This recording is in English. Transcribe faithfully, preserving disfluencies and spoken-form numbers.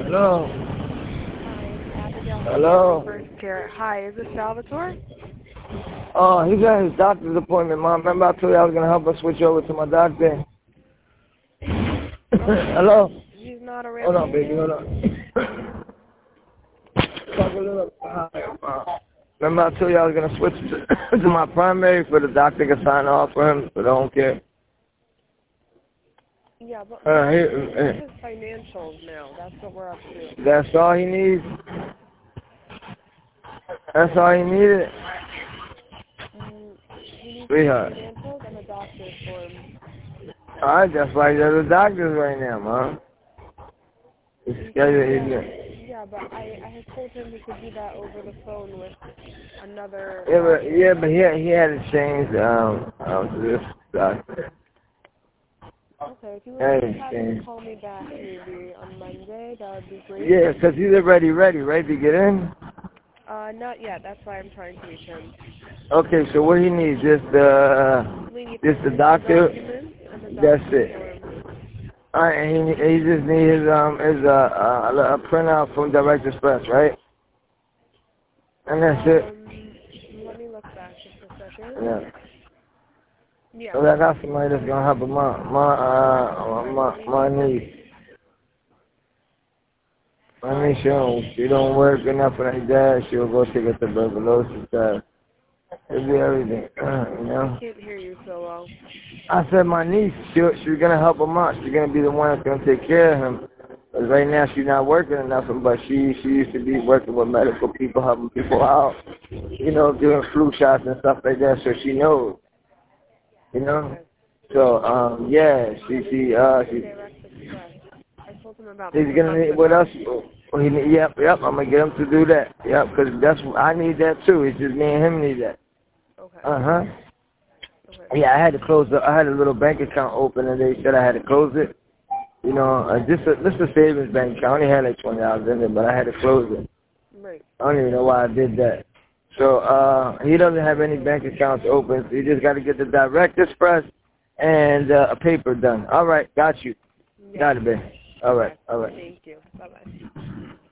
Hello. Hi, Abigail. Hello. First care. Hi, is this Salvatore? Oh, he got his doctor's appointment, Mom. Remember I told you I was going to help her switch over to my doctor? Hello? He's not Hold around on, baby. today? Hold on. Talk a little higher, Mom. Remember I told you I was going to switch to, to my primary for the doctor to sign off for him, but I don't care. Yeah, but Uh, he, his financials now. That's what we're up to. that's all he needs? That's all he needed? Mm, he needs Sweetheart. financials and a doctor's form. Alright, that's why he's at the doctor's right now, Mom. He's scheduled, Yeah, he's, yeah, but I, I had told him he could do that over the phone with another yeah, but, doctor. yeah, but he, had- he had to change, um, um, to this doctor. Okay, if you would Hey, just have him hey. call me back maybe on Monday, that would be great. Yeah, 'cause he's already ready, right, to get in? Uh, not yet. That's why I'm trying to reach him. Okay, so what he needs, just, uh, We need just the financial doctor? documents and the That's doctor's it. form. Alright, and he, he just needs his, um, his, uh, uh, a printout from Direct Express, right? And that's it. Um, let me look back just a second. Yeah. Yeah. Cause I got somebody that's gonna help him out. My, uh, my, my niece. My niece, she don't, she don't work enough like that. She'll go take a tuberculosis test. It'll be everything, you know? I can't hear you so well. I said my niece, she, she's gonna help him out. She's gonna be the one that's gonna take care of him. Cause right now she's not working enough, but she, she used to be working with medical people, helping people out. You know, doing flu shots and stuff like that, so she knows. You know? Okay. So, um, yeah, she, she, uh, she, Direct Express. I told him about he's this a gonna month need, what ago. else? Oh, he need, yep, yep, I'm gonna get him to do that. Yep, cause that's, I need that too. It's just me and him need that. Okay. Uh-huh. Okay. Yeah, I had to close the, I had a little bank account open and they said I had to close it. You know, uh, just a, just a savings bank account. I only had like twenty dollars in it, but I had to close it. Right. I don't even know why I did that. So, uh, he doesn't have any bank accounts open, so you just gotta get the Direct Express and, uh, a paper done. Alright, got you. Yeah. Got it, babe. Alright, Okay. alright. Thank you. Bye-bye.